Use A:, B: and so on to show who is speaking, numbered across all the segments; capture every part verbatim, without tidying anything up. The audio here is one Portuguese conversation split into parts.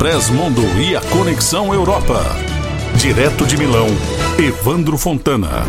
A: Express Mundo e a Conexão Europa. Direto de Milão, Evandro Fontana.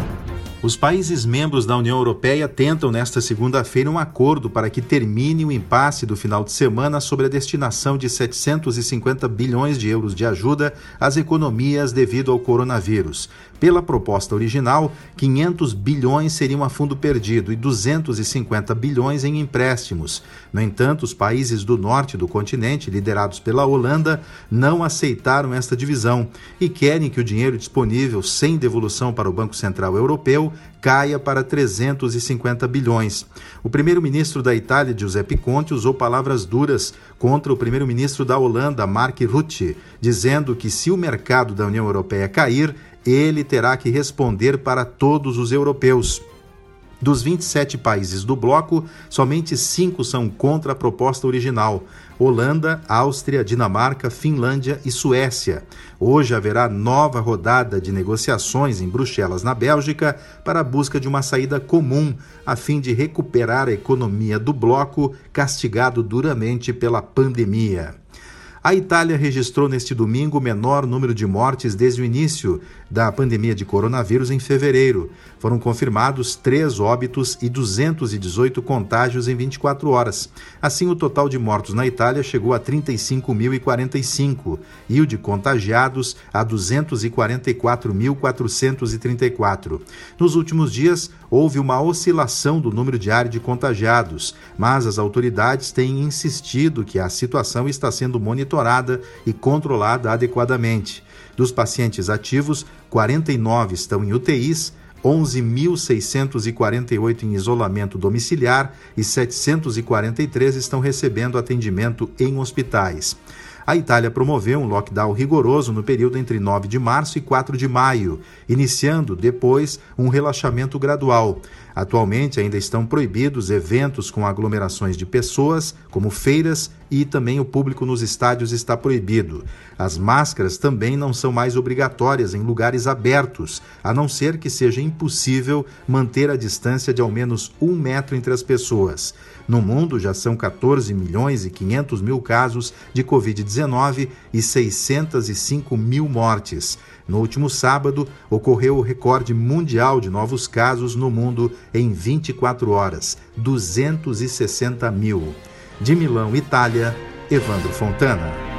B: Os países membros da União Europeia tentam nesta segunda-feira um acordo para que termine o impasse do final de semana sobre a destinação de setecentos e cinquenta bilhões de euros de ajuda às economias devido ao coronavírus. Pela proposta original, quinhentos bilhões seriam a fundo perdido e duzentos e cinquenta bilhões em empréstimos. No entanto, os países do norte do continente, liderados pela Holanda, não aceitaram esta divisão e querem que o dinheiro disponível sem devolução para o Banco Central Europeu caia para trezentos e cinquenta bilhões. O primeiro-ministro da Itália, Giuseppe Conte, usou palavras duras contra o primeiro-ministro da Holanda, Mark Rutte, dizendo que se o mercado da União Europeia cair, ele terá que responder para todos os europeus. Dos vinte e sete países do bloco, somente cinco são contra a proposta original: Holanda, Áustria, Dinamarca, Finlândia e Suécia. Hoje haverá nova rodada de negociações em Bruxelas, na Bélgica, para a busca de uma saída comum, a fim de recuperar a economia do bloco, castigado duramente pela pandemia. A Itália registrou neste domingo o menor número de mortes desde o início da pandemia de coronavírus em fevereiro. Foram confirmados três óbitos e duzentos e dezoito contágios em vinte e quatro horas. Assim, o total de mortos na Itália chegou a trinta e cinco mil e quarenta e cinco e o de contagiados a duzentos e quarenta e quatro mil quatrocentos e trinta e quatro. Nos últimos dias, houve uma oscilação do número diário de contagiados, mas as autoridades têm insistido que a situação está sendo monitorada e controlada adequadamente. Dos pacientes ativos, quarenta e nove estão em U T Is, onze mil seiscentos e quarenta e oito em isolamento domiciliar e setecentos e quarenta e três estão recebendo atendimento em hospitais. A Itália promoveu um lockdown rigoroso no período entre nove de março e quatro de maio, iniciando depois um relaxamento gradual. Atualmente ainda estão proibidos eventos com aglomerações de pessoas, como feiras, e também o público nos estádios está proibido. As máscaras também não são mais obrigatórias em lugares abertos, a não ser que seja impossível manter a distância de ao menos um metro entre as pessoas. No mundo já são quatorze milhões e quinhentos mil casos de covid dezenove e seiscentos e cinco mil mortes. No último sábado, ocorreu o recorde mundial de novos casos no mundo em vinte e quatro horas, duzentos e sessenta mil. De Milão, Itália, Evandro Fontana.